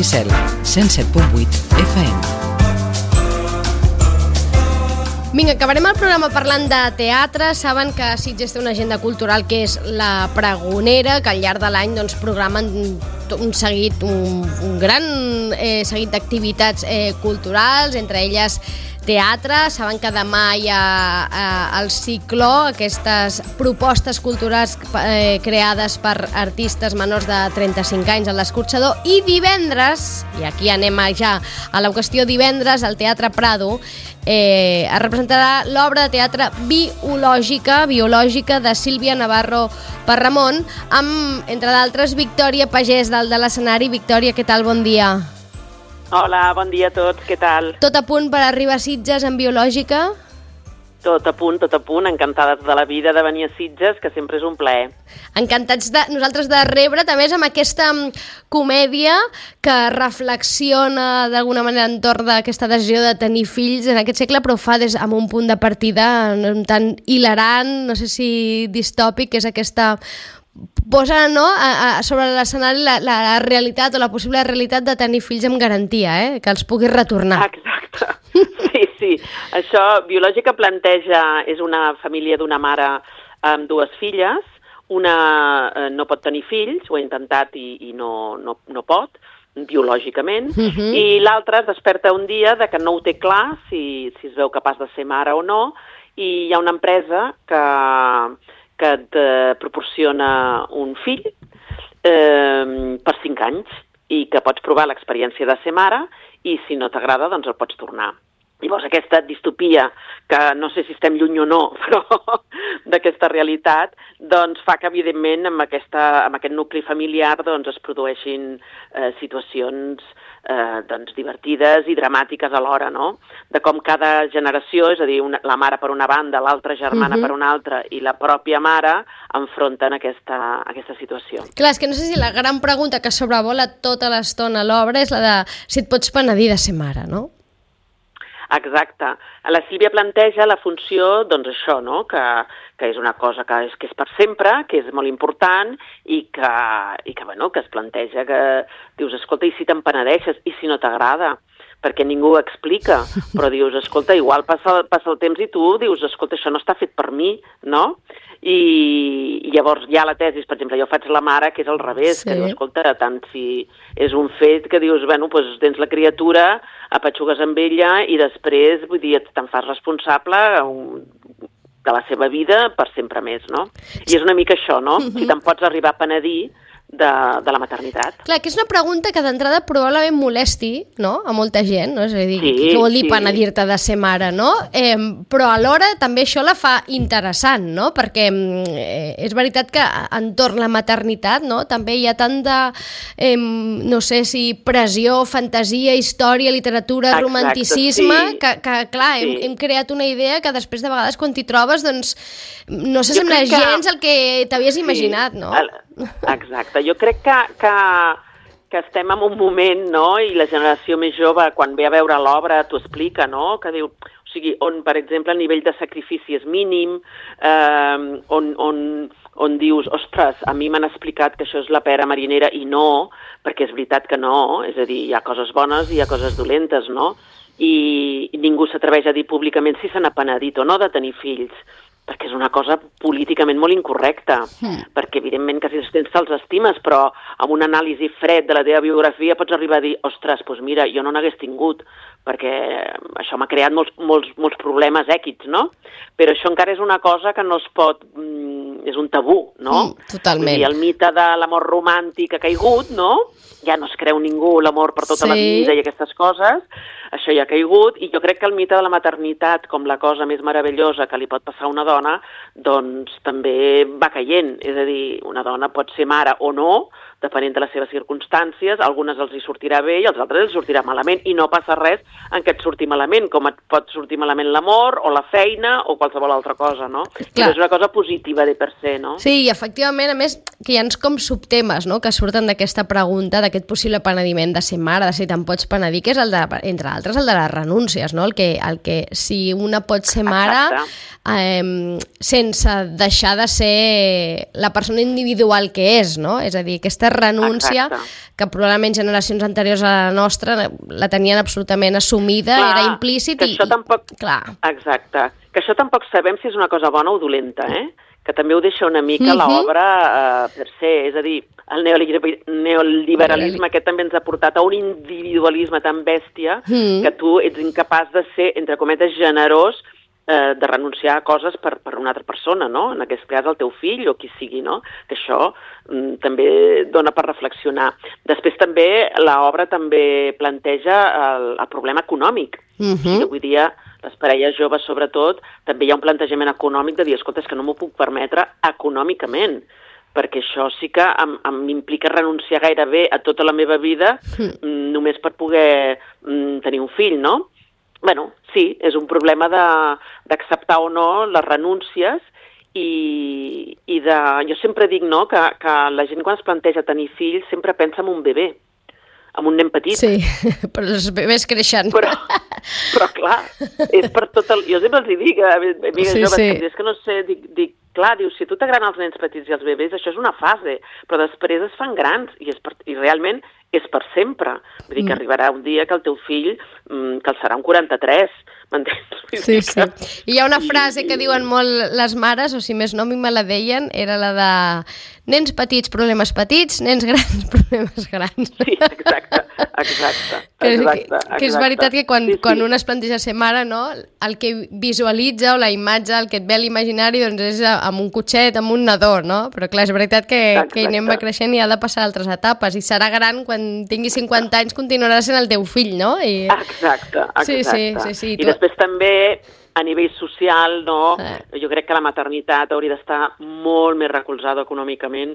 Licel, 107.8 FM. Vinga, acabarem el programa parlant de teatre. Saben que Sitges té una agenda cultural que és la Pregonera, que al llarg de l'any programen un gran seguit d'activitats culturals, entre elles teatre. Saben que demà hi ha el Cicló, aquestes propostes culturals creades per artistes menors de 35 anys a l'Escorxador, i divendres, i aquí anem ja a la qüestió, divendres al Teatre Prado es representarà l'obra de teatre biològica de Sílvia Navarro Parramon amb, entre d'altres, Victòria Pagès dalt de l'escenari. Victòria, què tal? Bon dia. Hola, bon dia a tots, què tal? Tot a punt per arribar a Sitges en biològica? Tot a punt, encantades de la vida de venir a Sitges, que sempre és un plaer. Encantats nosaltres de rebre, també amb aquesta comèdia que reflexiona d'alguna manera entorn d'aquesta decisió de tenir fills en aquest segle, però ho fa amb un punt de partida tan hilarant, no sé si distòpic, que és aquesta... posa sobre l'escenari la realitat o la possible realitat de tenir fills amb garantia, que els puguis retornar. Exacte, sí. Això, Biològica planteja, és una família d'una mare amb dues filles, una no pot tenir fills, ho ha intentat i no pot, biològicament, i l'altra es desperta un dia de que no ho té clar, si es veu capaç de ser mare o no, i hi ha una empresa que et proporciona un fill per 5 anys i que pots provar l'experiència de ser mare i si no t'agrada doncs el pots tornar. Llavors aquesta distopia, que no sé si estem lluny o no, però d'aquesta realitat, doncs fa que evidentment amb aquest nucli familiar doncs es produeixin situacions divertides i dramàtiques alhora, no? De com cada generació, és a dir, la mare per una banda, l'altra germana per una altra i la pròpia mare enfronten aquesta situació. Clar, és que no sé si la gran pregunta que sobrevola tota l'estona a l'obra és la de si et pots penedir de ser mare, no? Exacte. La Sílvia planteja la funció, doncs això, no? Que és una cosa que és per sempre, que és molt important i que es planteja que dius, escolta, i si te'n penedeixes? I si no t'agrada? Perquè ningú ho explica, però dius, escolta, igual passa el temps i tu dius, escolta, això no està fet per mi, no? I llavors hi ha la tesi, per exemple, jo faig la mare, que és al revés, que diu, escolta, tant si és un fet que dius, bueno, doncs tens la criatura, apatxugues amb ella i després, vull dir, te'n fas responsable de la seva vida per sempre més, no? I és una mica això, no? Si te'n pots arribar a penedir de la maternitat. Clar, que és una pregunta que d'entrada probablement molesti, no?, a molta gent, no? És a dir, què vol dir penedir-te de ser mare, no? Però alhora també això la fa interessant, no? Perquè és veritat que entorn la maternitat, no?, també hi ha tant de, no sé si pressió, fantasia, història, literatura, romanticisme, que clar, hem creat una idea que després de vegades quan t'hi trobes, doncs, no s'assembla gens al que t'havies imaginat, no? Exacte, jo crec que estem en un moment, no?, i la generació més jove, quan ve a veure l'obra, t'ho explica, no?, que diu, o sigui, on, per exemple, el nivell de sacrifici és mínim, on dius, ostres, a mi m'han explicat que això és la pera marinera i no, perquè és veritat que no, és a dir, hi ha coses bones i hi ha coses dolentes, no?, i ningú s'atreveix a dir públicament si se n'ha penedit o no de tenir fills, perquè és una cosa políticament molt incorrecta, perquè evidentment que si tens te'ls estimes, però amb un anàlisi fred de la teva biografia pots arribar a dir, ostres, doncs mira, jo no n'hagués tingut, perquè això m'ha creat molts problemes èquids, no? Però això encara és una cosa que no es pot... és un tabú, no? Totalment. I el mite de l'amor romàntic ha caigut, no? Ja no es creu ningú l'amor per tota la vida i aquestes coses, això ja ha caigut, i jo crec que el mite de la maternitat, com la cosa més meravellosa que li pot passar a una dona, doncs també va caient. És a dir, una dona pot ser mare o no, depenent de les seves circumstàncies, algunes els hi sortirà bé i als altres els sortirà malament, i no passa res en què et surti malament, com et pot sortir malament l'amor o la feina o qualsevol altra cosa, no? Però és una cosa positiva de per se, no? Sí, i efectivament, a més, que hi ha com subtemes, no?, que surten d'aquesta pregunta, d'aquest possible penediment de ser mare, de si te'n pots penedir, que és el de, entre altres, el de les renúncies, no? El que si una pot ser mare sense deixar de ser la persona individual que és, no? És a dir, aquesta renúncia que probablement generacions anteriors a la nostra la tenien absolutament assumida, era implícit que això tampoc... Clar. Exacte. Que això tampoc sabem si és una cosa bona o dolenta, que també ho deixa una mica l'obra per ser, és a dir, el neoliberalisme aquest també ens ha portat a un individualisme tan bèstia que tu ets incapaç de ser, entre cometes, generós de renunciar a coses per una altra persona, no? En aquest cas el teu fill o qui sigui, no? Que això també dona per reflexionar. Després també l'obra també planteja el problema econòmic. Avui dia les parelles joves, sobretot, també hi ha un plantejament econòmic de dir, escolta, és que no m'ho puc permetre econòmicament, perquè això sí que m'implica renunciar gairebé a tota la meva vida només per poder tenir un fill, no? Bueno, sí, és un problema d'acceptar o no les renúncies i jo sempre dic, no?, que la gent quan es planteja tenir fills sempre pensa en un bebè, en un nen petit. Sí, però els bebès creixen. Però clar, és per tot el... Jo sempre els dic, amigues joves, que és que no sé, dic, clar, dius, si a tu t'agraden els nens petits i els bebès, això és una fase, però després es fan grans i realment és per sempre. Vull dir que arribarà un dia que el teu fill, que el serà un 43, m'entens? Sí. I hi ha una frase que diuen molt les mares, o si més no, a mi me la deien, era la de nens petits, problemes petits, nens grans, problemes grans. Sí, exacte. Que és veritat que quan un es planteja ser mare, no, el que visualitza o la imatge, el que et ve a l'imaginari, doncs és amb un cotxet, amb un nadó, no? Però clar, és veritat que anem creixent i ha de passar altres etapes i serà gran quan tingui 50 anys continuarà sent el teu fill, no? Exacte. Sí. I després també a nivell social, no? Jo crec que la maternitat hauria d'estar molt més recolzada econòmicament,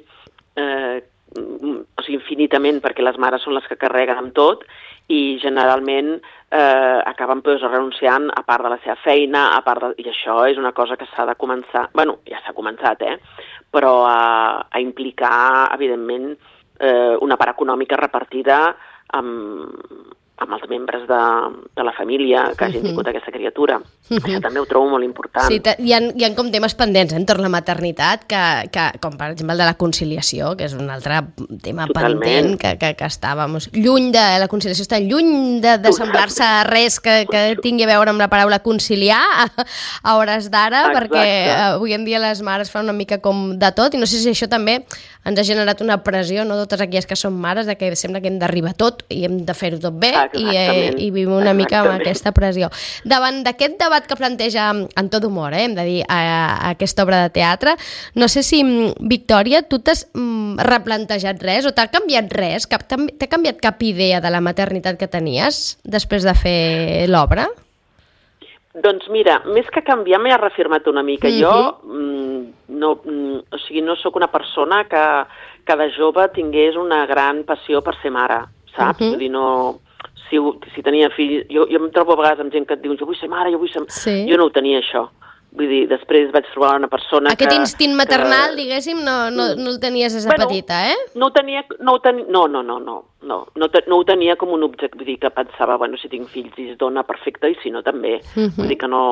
o sigui, infinitament, perquè les mares són les que carreguen amb tot i generalment acaben renunciant a part de la seva feina, i això és una cosa que s'ha de començar, bueno, ja s'ha començat, però a implicar, evidentment, una part econòmica repartida amb els membres de la família que hagin tingut aquesta criatura. Això també ho trobo molt important. Sí, hi ha com temes pendents entorn la maternitat, com per exemple el de la conciliació, que és un altre tema pendent, que està, lluny de... La conciliació està lluny de semblar-se a res que tingui a veure amb la paraula conciliar a hores d'ara, perquè avui en dia les mares fan una mica com de tot, i no sé si això també ens ha generat una pressió, no, totes aquelles que són mares, de que sembla que hem d'arribar tot i hem de fer-ho tot bé, i vivim una mica amb aquesta pressió. Davant d'aquest debat que planteja en tot humor, hem de dir, aquesta obra de teatre, no sé si, Victòria, tu t'has replantejat res o t'ha canviat res? T'ha canviat cap idea de la maternitat que tenies després de fer l'obra? Doncs mira, més que canviar m'he reafirmat una mica. Jo no sóc una persona que de jove tingués una gran passió per ser mare, saps? Vull dir, no... Si tenia fills... Jo em trobo a vegades amb gent que et diu jo vull ser mare, jo vull ser... Sí. Jo no ho tenia, això. Vull dir, després vaig trobar una persona Aquest instint maternal, diguéssim, no el tenies des de petita, No ho tenia... No ho tenia com un objecte. Vull dir que pensava, bueno, si tinc fills i es dona perfecte, i si no, també. Vull dir que no...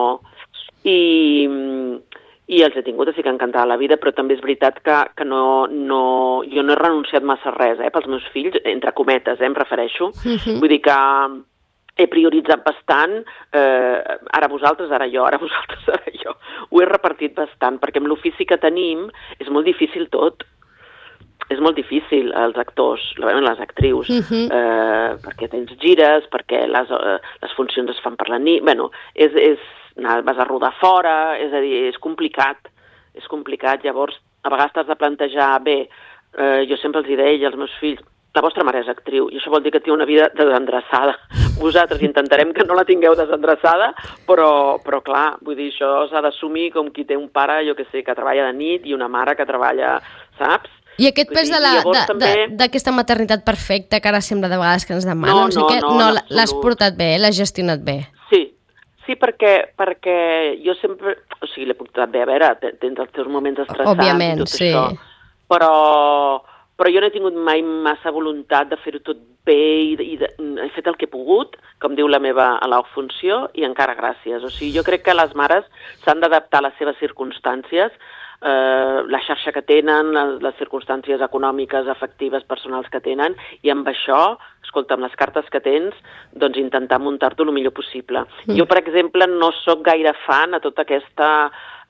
I els he tingut, així que encantada la vida, però també és veritat que jo no he renunciat massa a res, pels meus fills, entre cometes, em refereixo. Vull dir que he prioritzat bastant, ara vosaltres, ara jo. Ho he repartit bastant, perquè amb l'ofici que tenim és molt difícil tot. És molt difícil, els actors, les actrius, perquè tens gires, perquè les funcions es fan per la nit, vas a rodar fora, és a dir, és complicat, llavors a vegades t'has de plantejar, jo sempre els deia als meus fills, la vostra mare és actriu, i això vol dir que té una vida desendreçada. Vosaltres intentarem que no la tingueu desendreçada, però clar, vull dir, això s'ha d'assumir com qui té un pare, jo que sé, que treballa de nit i una mare que treballa, saps? I aquest pes d'aquesta maternitat perfecta que ara sembla de vegades que ens demanen, no l'has portat bé, l'has gestionat bé? Sí, perquè jo sempre... O sigui, l'he portat bé, a veure, tens els teus moments estressants i tot això, però jo no he tingut mai massa voluntat de fer-ho tot bé i he fet el que he pogut, com diu la meva funció, i encara gràcies. O sigui, jo crec que les mares s'han d'adaptar a les seves circumstàncies. la xarxa que tenen, les circumstàncies econòmiques, afectives, personals que tenen, i amb això, escolta, amb les cartes que tens, doncs intentar muntar-t'ho el millor possible. Jo, per exemple, no sóc gaire fan a tota aquesta,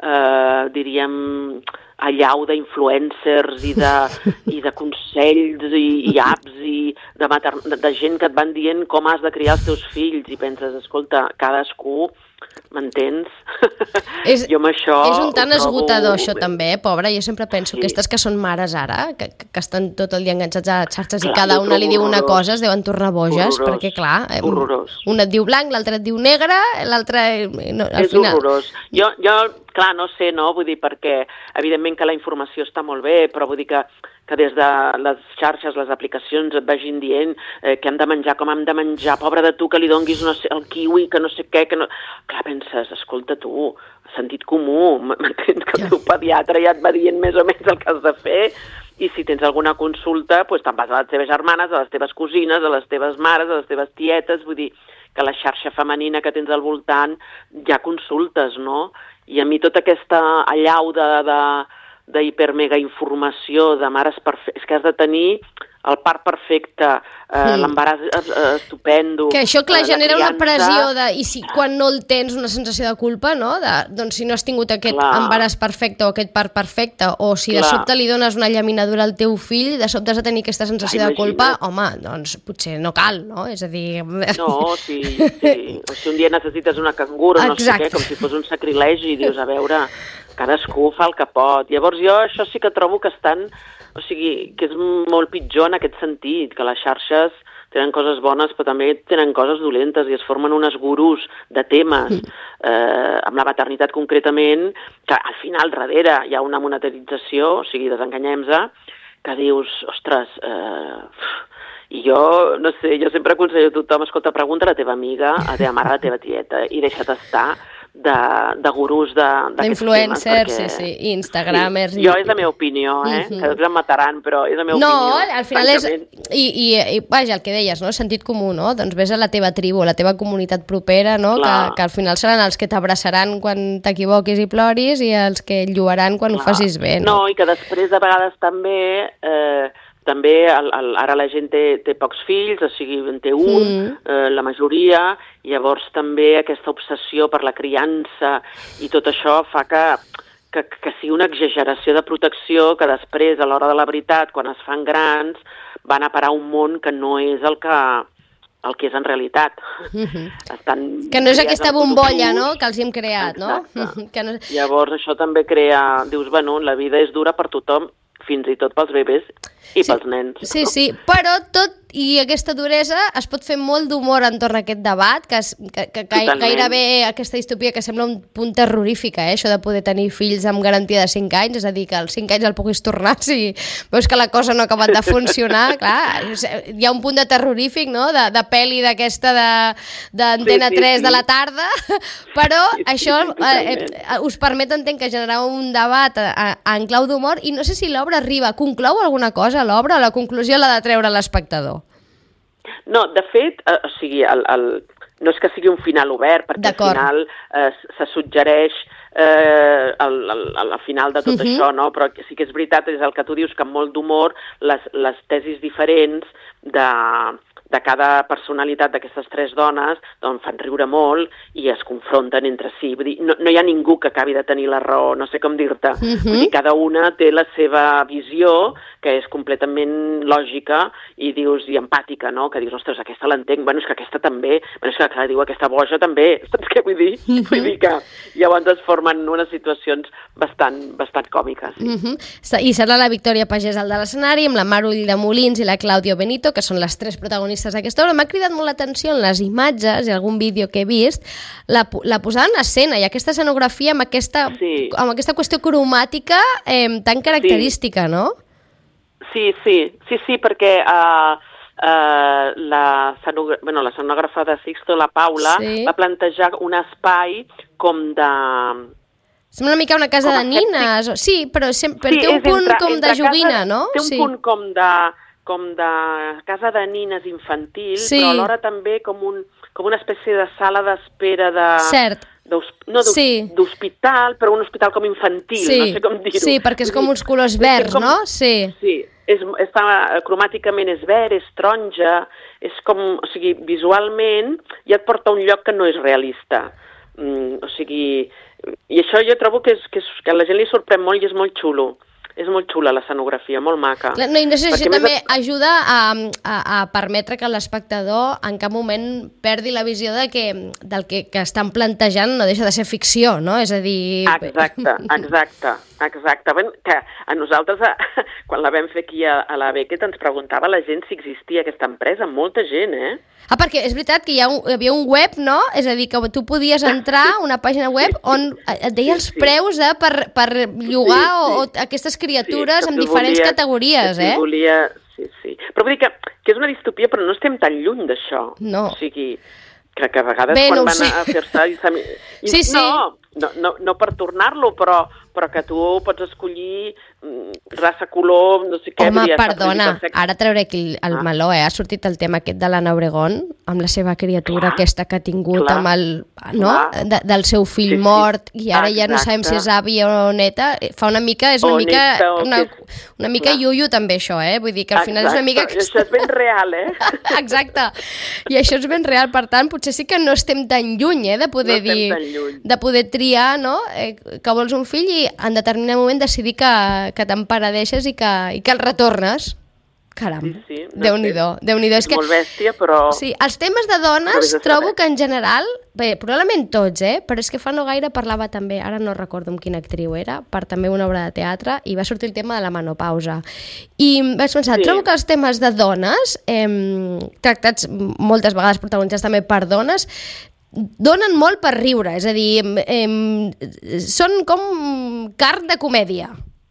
diríem, allau d'influencers i de consells i apps i de gent que et van dient com has de criar els teus fills i penses, escolta, cadascú, m'entens? Jo amb això... És un tant esgotador, això també, pobra. Jo sempre penso, aquestes que són mares ara, que estan tot el dia enganxats a xarxes i cada una li diu una cosa, es deuen tornar boges, perquè clar, una et diu blanc, l'altra et diu negre, l'altra... És horrorós. Jo, clar, no sé, no? Vull dir, perquè evidentment que la informació està molt bé, però vull dir que des de les xarxes, les aplicacions et vagin dient què hem de menjar, com hem de menjar, pobre de tu que li donguis el kiwi, que no sé què, que no... Clar, penses, escolta tu, sentit comú, m'entens que el teu pediatre ja et va dient més o menys el que has de fer, i si tens alguna consulta, doncs te'n vas a les teves germanes, a les teves cosines, a les teves mares, a les teves tietes, vull dir que la xarxa femenina que tens al voltant ja consultes, no? I a mi tota aquesta allau d'hiper-mega informació de mares perfectes, és que has de tenir el part perfecte, l'embaràs estupendo... Que això, clar, genera una pressió i si quan no el tens una sensació de culpa, no? Doncs si no has tingut aquest embaràs perfecte o aquest part perfecte, o si de sobte li dones una llaminadura al teu fill, de sobte has de tenir aquesta sensació de culpa, home, doncs potser no cal, no? És a dir... No, sí. O si un dia necessites una cangura, no sé què, com si fos un sacrilegi, i dius, a veure, cadascú fa el que pot. Llavors jo això sí que trobo que estan... O sigui, que és molt pitjor en aquest sentit, que les xarxes tenen coses bones però també tenen coses dolentes i es formen unes gurús de temes, amb la maternitat concretament, que al final darrere hi ha una monetarització, o sigui, desenganyem-se, que dius, ostres, i jo, no sé, jo sempre aconsello a tothom, escolta, pregunta a la teva amiga, a la teva mare, a la teva tieta, i deixa't estar de gurús d'influencers, sí, i instagramers. Sí. Jo és la meva opinió, que em mataran, però és la meva opinió. No, al final és... I vaja, el que deies, no? Sentit comú, no? Doncs ves a la teva tribu, a la teva comunitat propera, no? Que al final seran els que t'abraçaran quan t'equivoquis i ploris i els que et lluaran quan ho facis bé, no? No, i que després de vegades també ara la gent té pocs fills, o sigui, en té un, la majoria, i llavors també aquesta obsessió per la criança i tot això fa que sigui una exageració de protecció que després, a l'hora de la veritat, quan es fan grans, van a parar un món que no és el que és en realitat. Que no és aquesta bombolla, no?, que els hem creat, no? Llavors això també crea... Dius, bueno, la vida és dura per tothom, fins i tot pels bebès i pels nens. Sí, però tot i aquesta duresa es pot fer molt d'humor entorn a aquest debat, que gairebé aquesta distopia que sembla un punt terrorífic, això de poder tenir fills amb garantia de 5 anys, és a dir, que als 5 anys el puguis tornar si veus que la cosa no ha acabat de funcionar. Clar, hi ha un punt de terrorífic, no?, de pel·li d'aquesta d'Antena 3 de la tarda, però això us permet, entenc, que generar un debat en clau d'humor, i no sé si l'obra conclou alguna cosa, l'obra, o la conclusió l'ha de treure l'espectador? No, de fet, o sigui, no és que sigui un final obert, perquè al final se suggereix al final de tot això, no? Però sí que és veritat, és el que tu dius, que amb molt d'humor les tesis diferents de cada personalitat d'aquestes 3 dones doncs fan riure molt i es confronten entre si. Vull dir, no hi ha ningú que acabi de tenir la raó, no sé com dir-te. Vull dir, cada una té la seva visió, que és completament lògica i empàtica, no? Que dius, ostres, aquesta l'entenc, bueno, és que aquesta també, bueno, és que clar, diu, aquesta boja també, saps què vull dir? Vull dir que llavors es formen unes situacions bastant còmiques. I serà la Victòria Pagès al de l'escenari, amb la Mar Ull de Molins i la Clàudia Benito, que són les 3 protagonistes d'aquesta obra. M'ha cridat molt l'atenció en les imatges i algun vídeo que he vist, la posada en escena i aquesta escenografia amb aquesta qüestió cromàtica tan característica, no? Sí, perquè l'escenògrafa de Sixto, la Paula, va plantejar un espai com de... Sembla una mica una casa de nines. Sí, però té un punt com de joguina, no? Té un punt com de... com de casa de nines infantil, Sí. però alhora també com una espècie de sala d'espera de... Cert. Sí. D'hospital, però un hospital com infantil, Sí. no sé com dir-ho. Sí, perquè és com uns colors verds, no? Sí. Sí, cromàticament és verd, és taronja, és com, o sigui, visualment ja et porta a un lloc que no és realista. O sigui, i això jo trobo que a la gent li sorprèn molt i és molt xulo. És molt xula l'escenografia, molt maca. Clar, no, i no sé si això també ajuda a permetre que l'espectador en cap moment perdi la visió del que estan plantejant no deixa de ser ficció, no? És a dir... Exacte. Ben, que a nosaltres, quan la vam fer aquí a la Beckett, ens preguntava la gent si existia aquesta empresa, molta gent, perquè és veritat que hi havia un web, no? És a dir, que tu podies entrar a una pàgina web on et deia els preus per llogar o aquestes criatures amb diferents categories, Sí. Però vull dir que és una distopia, però no estem tan lluny d'això. No. O sigui, que a vegades quan van a fer-se... Sí. No per tornar-lo, però que tu pots escollir raça, color, no sé què... Home, perdona, ara trauré aquí el meló, Ha sortit el tema aquest de l'Anna Obregón, amb la seva criatura aquesta que ha tingut amb el... no? Del seu fill mort, i ara ja no sabem si és àvia o neta. Fa una mica, és una mica iuio també això, Vull dir que al final és una mica... Això és ben real, Exacte. I això és ben real, per tant, potser sí que no estem tan lluny, de poder dir... De poder triar, no? Que vols un fill i en determinat moment decidir que t'emperadeixes i que el retornes. Caram, sí, Déu-n'hi-do. És molt bèstia, però... Sí, els temes de dones trobo que en general, bé, probablement tots, però és que fa no gaire parlava també, ara no recordo amb quina actriu era, per també una obra de teatre, i va sortir el tema de la menopausa. I vaig pensar, trobo que els temes de dones, tractats moltes vegades protagonitzats també per dones, donen molt per riure, és a dir, són com carn de comèdia.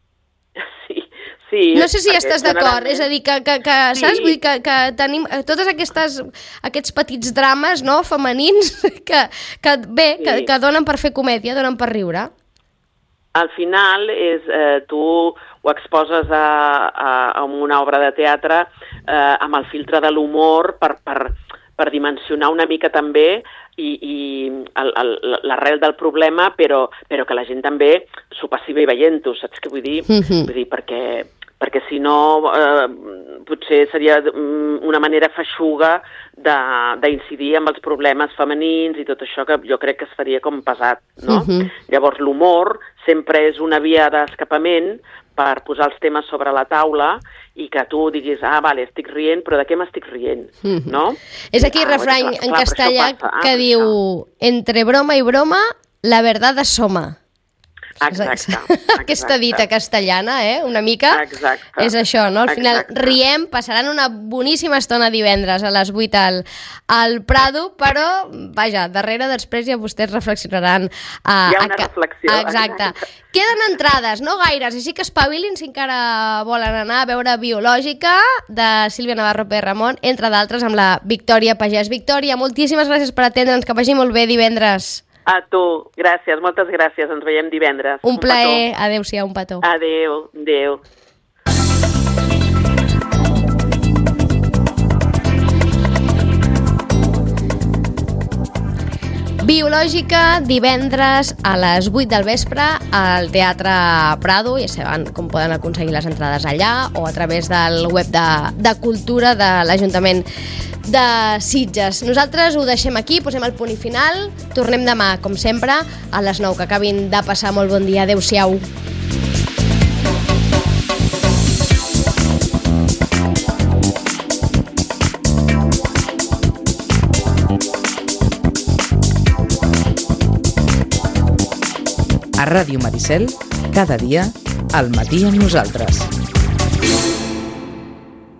Sí, no sé si estàs d'acord, és a dir, que saps? Vull dir que tenim tots aquests petits drames, no?, femenins que donen per fer comèdia, donen per riure. Al final tu ho exposes a una obra de teatre amb el filtre de l'humor per dimensionar una mica també i l'arrel del problema, però que la gent també s'ho passi bé veient-ho, saps què vull dir? Vull dir, perquè si no potser seria una manera feixuga d'incidir amb els problemes femenins i tot això, que jo crec que es faria com pesat, no? Llavors l'humor sempre és una via d'escapament per posar els temes sobre la taula i que tu diguis, vale, estic rient, però de què m'estic rient, no? És aquí el refrany en castellà que diu, entre broma i broma, la verdad asoma. Exacte. Aquesta dita castellana, una mica, és això, no? Al final riem, passaran una boníssima estona divendres a les 8 al Prado, però, vaja, darrere després ja vostès reflexionaran. Hi ha una reflexió. Exacte. Queden entrades, no gaires, així que espavilin si encara volen anar a veure Biològica, de Sílvia Navarro Pérez Ramon, entre d'altres amb la Victòria Pagès. Victòria, moltíssimes gràcies per atendre'ns, que vagi molt bé divendres. A tu, gràcies, moltes gràcies, ens veiem divendres. Un plaer, adéu-siau, un petó. Adéu. Biològica, divendres a les 8 del vespre al Teatre Prado. Ja saben com poden aconseguir les entrades allà o a través del web de Cultura de l'Ajuntament de Sitges. Nosaltres ho deixem aquí, posem el punt i final. Tornem demà, com sempre, a les 9. Que acabin de passar molt bon dia. Adéu-siau. A Ràdio Maricel, cada dia, al matí amb nosaltres.